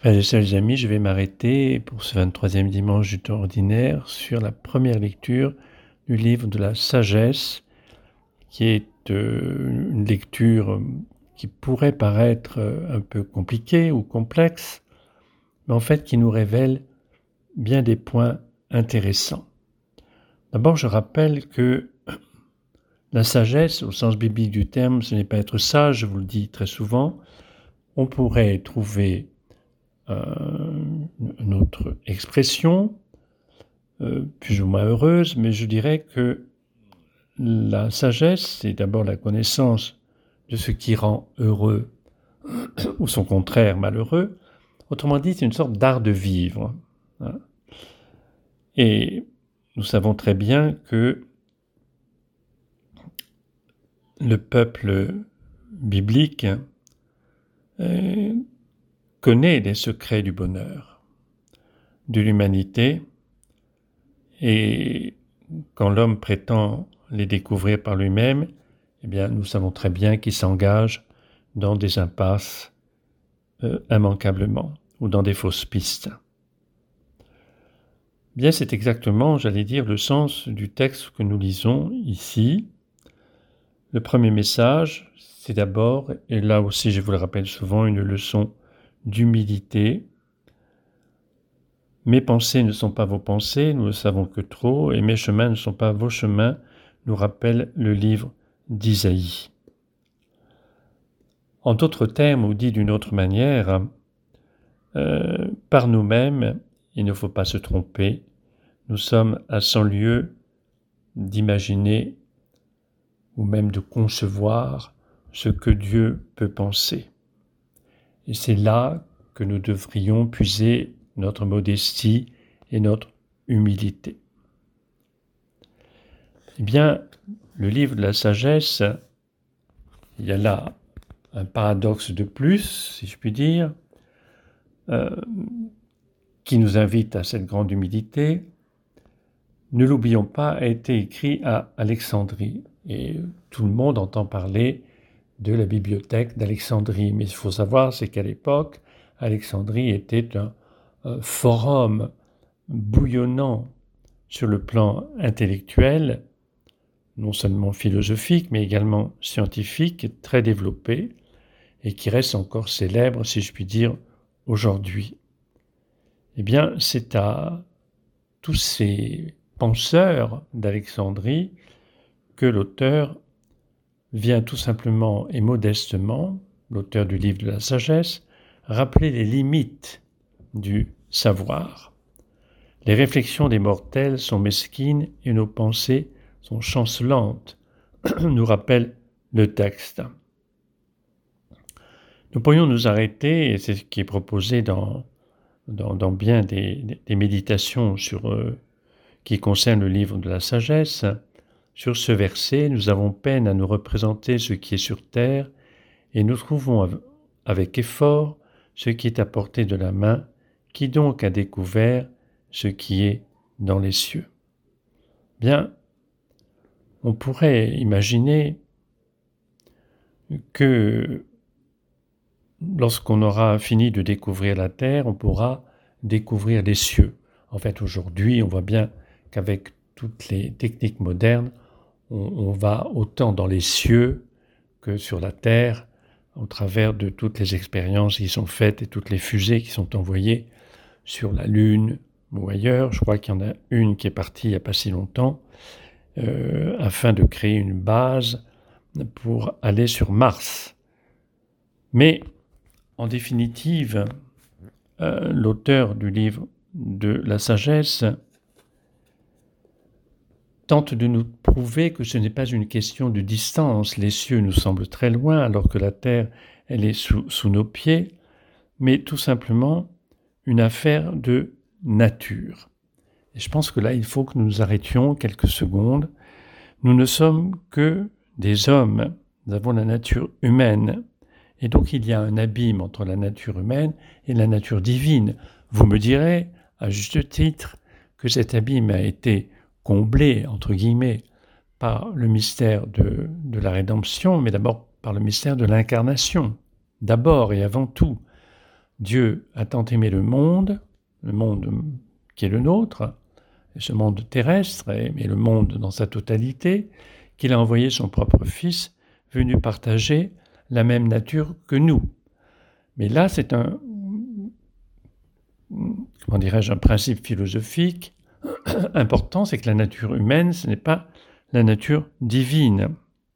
Frères et chers amis, je vais m'arrêter pour ce 23e dimanche du temps ordinaire sur la première lecture du livre de la sagesse, qui est une lecture qui pourrait paraître un peu compliquée ou complexe, mais en fait qui nous révèle bien des points intéressants. D'abord, je rappelle que la sagesse, au sens biblique du terme, ce n'est pas être sage, je vous le dis très souvent. On pourrait trouver une autre expression, plus ou moins heureuse, mais je dirais que la sagesse, c'est d'abord la connaissance de ce qui rend heureux ou son contraire malheureux. Autrement dit, c'est une sorte d'art de vivre. Et nous savons très bien que le peuple biblique connaît les secrets du bonheur, de l'humanité, et quand l'homme prétend les découvrir par lui-même, eh bien, nous savons très bien qu'il s'engage dans des impasses immanquablement, ou dans des fausses pistes. Bien, c'est exactement, j'allais dire, le sens du texte que nous lisons ici. Le premier message, c'est d'abord, et là aussi je vous le rappelle souvent, une leçon d'humilité. Mes pensées ne sont pas vos pensées, nous le savons que trop, et mes chemins ne sont pas vos chemins, nous rappelle le livre d'Isaïe. En d'autres termes, ou dit d'une autre manière, par nous-mêmes, il ne faut pas se tromper, nous sommes à 100 lieues d'imaginer ou même de concevoir ce que Dieu peut penser. Et c'est là que nous devrions puiser notre modestie et notre humilité. Eh bien, le livre de la sagesse, il y a là un paradoxe de plus, si je puis dire, qui nous invite à cette grande humilité. Ne l'oublions pas, a été écrit à Alexandrie, et tout le monde entend parler de la bibliothèque d'Alexandrie. Mais il faut savoir, c'est qu'à l'époque, Alexandrie était un forum bouillonnant sur le plan intellectuel, non seulement philosophique, mais également scientifique, très développé, et qui reste encore célèbre, si je puis dire, aujourd'hui. Eh bien, c'est à tous ces penseurs d'Alexandrie que l'auteur vient tout simplement et modestement, l'auteur du livre de la sagesse, rappeler les limites du savoir. Les réflexions des mortels sont mesquines et nos pensées sont chancelantes, nous rappelle le texte. Nous pourrions nous arrêter, et c'est ce qui est proposé dans bien des méditations qui concernent le livre de la sagesse. Sur ce verset, nous avons peine à nous représenter ce qui est sur terre et nous trouvons avec effort ce qui est à portée de la main, qui donc a découvert ce qui est dans les cieux. Bien, on pourrait imaginer que lorsqu'on aura fini de découvrir la terre, on pourra découvrir les cieux. En fait, aujourd'hui, on voit bien qu'avec toutes les techniques modernes, on va autant dans les cieux que sur la terre, au travers de toutes les expériences qui sont faites et toutes les fusées qui sont envoyées sur la Lune ou ailleurs. Je crois qu'il y en a une qui est partie il n'y a pas si longtemps, afin de créer une base pour aller sur Mars. Mais en définitive, l'auteur du livre de la sagesse tente de nous prouver que ce n'est pas une question de distance. Les cieux nous semblent très loin alors que la terre, elle est sous nos pieds, mais tout simplement une affaire de nature. Et je pense que là, il faut que nous nous arrêtions quelques secondes. Nous ne sommes que des hommes, nous avons la nature humaine. Et donc il y a un abîme entre la nature humaine et la nature divine. Vous me direz, à juste titre, que cet abîme a été comblé, entre guillemets, par le mystère de la rédemption, mais d'abord par le mystère de l'incarnation, d'abord et avant tout. Dieu a tant aimé le monde qui est le nôtre, ce monde terrestre, mais le monde dans sa totalité, qu'il a envoyé son propre Fils, venu partager la même nature que nous. Mais là, c'est un principe philosophique important, c'est que la nature humaine, ce n'est pas la nature divine.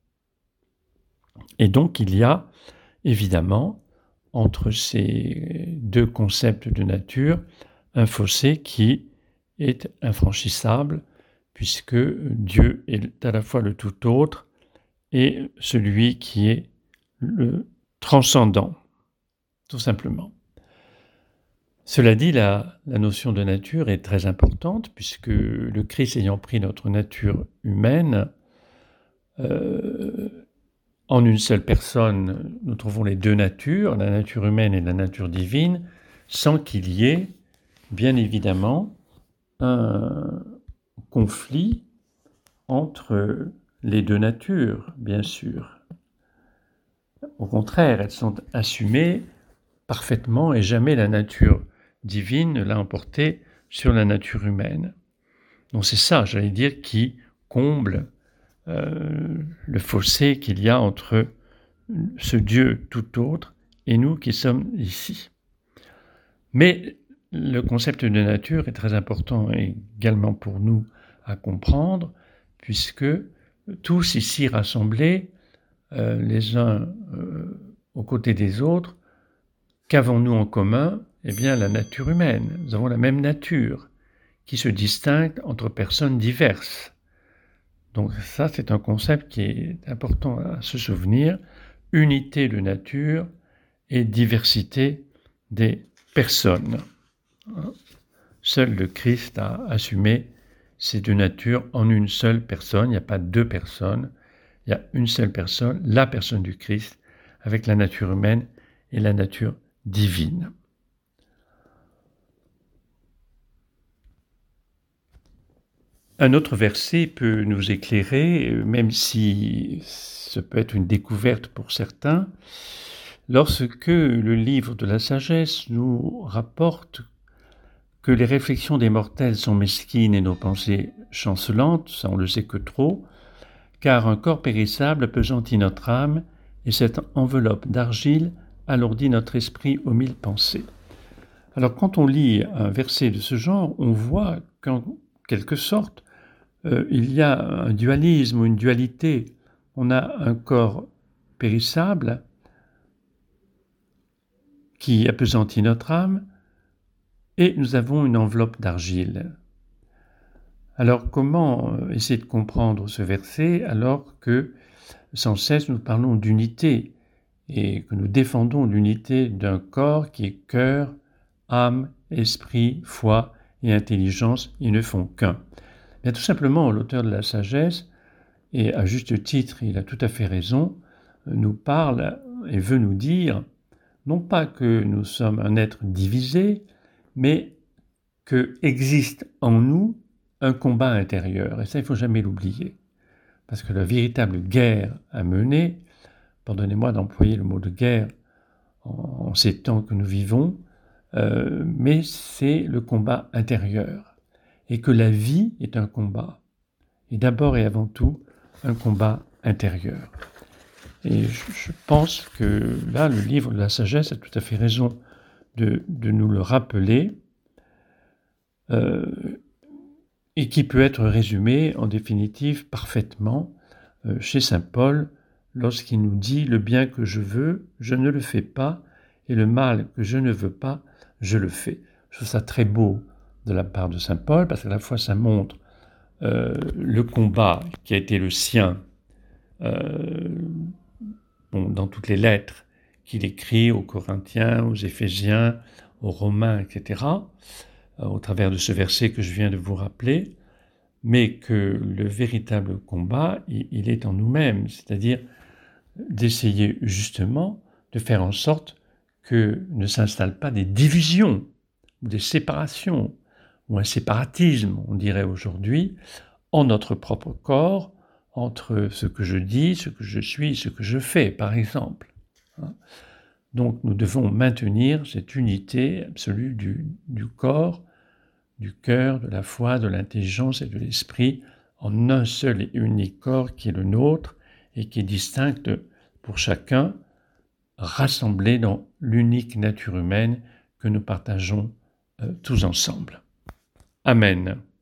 Et donc, il y a évidemment, entre ces deux concepts de nature, un fossé qui est infranchissable, puisque Dieu est à la fois le tout autre et celui qui est le transcendant, tout simplement. Cela dit, la notion de nature est très importante, puisque le Christ ayant pris notre nature humaine, en une seule personne, nous trouvons les deux natures, la nature humaine et la nature divine, sans qu'il y ait, bien évidemment, un conflit entre les deux natures, bien sûr. Au contraire, elles sont assumées parfaitement et jamais la nature divine ne l'a emporté sur la nature humaine. Donc c'est ça, j'allais dire, qui comble le fossé qu'il y a entre ce Dieu tout autre et nous qui sommes ici. Mais le concept de nature est très important également pour nous à comprendre, puisque tous ici rassemblés, les uns aux côtés des autres, qu'avons-nous en commun ? Eh bien, la nature humaine. Nous avons la même nature, qui se distingue entre personnes diverses. Donc ça, c'est un concept qui est important à se souvenir. Unité de nature et diversité des personnes. Seul le Christ a assumé ces deux natures en une seule personne. Il n'y a pas deux personnes. Il y a une seule personne, la personne du Christ, avec la nature humaine et la nature divine. Un autre verset peut nous éclairer, même si ce peut être une découverte pour certains, lorsque le livre de la sagesse nous rapporte que les réflexions des mortels sont mesquines et nos pensées chancelantes, ça on le sait que trop, car un corps périssable appesantit notre âme et cette enveloppe d'argile alourdit notre esprit aux mille pensées. Alors quand on lit un verset de ce genre, on voit qu'en quelque sorte, il y a un dualisme ou une dualité. On a un corps périssable qui appesantit notre âme et nous avons une enveloppe d'argile. Alors comment essayer de comprendre ce verset alors que sans cesse nous parlons d'unité et que nous défendons l'unité d'un corps qui est cœur, âme, esprit, foi et intelligence, ils ne font qu'un. Bien, tout simplement, l'auteur de la sagesse, et à juste titre, il a tout à fait raison, nous parle et veut nous dire, non pas que nous sommes un être divisé, mais que existe en nous un combat intérieur. Et ça, il ne faut jamais l'oublier. Parce que la véritable guerre à mener, pardonnez-moi d'employer le mot de guerre en ces temps que nous vivons, mais c'est le combat intérieur. Et que la vie est un combat. Et d'abord et avant tout, un combat intérieur. Et je pense que là, le livre de la sagesse a tout à fait raison de nous le rappeler, et qui peut être résumé en définitive parfaitement chez saint Paul, lorsqu'il nous dit « Le bien que je veux, je ne le fais pas, et le mal que je ne veux pas, je le fais ». Je trouve ça très beau de la part de saint Paul, parce qu'à la fois ça montre le combat qui a été le sien dans toutes les lettres qu'il écrit aux Corinthiens, aux Éphésiens, aux Romains, etc., au travers de ce verset que je viens de vous rappeler, mais que le véritable combat, il est en nous-mêmes, c'est-à-dire d'essayer justement de faire en sorte que ne s'installent pas des divisions, ou des séparations, ou un séparatisme, on dirait aujourd'hui, en notre propre corps, entre ce que je dis, ce que je suis, ce que je fais, par exemple. Donc nous devons maintenir cette unité absolue du corps, du cœur, de la foi, de l'intelligence et de l'esprit en un seul et unique corps qui est le nôtre et qui est distinct pour chacun, rassemblé dans l'unique nature humaine que nous partageons tous ensemble. Amen.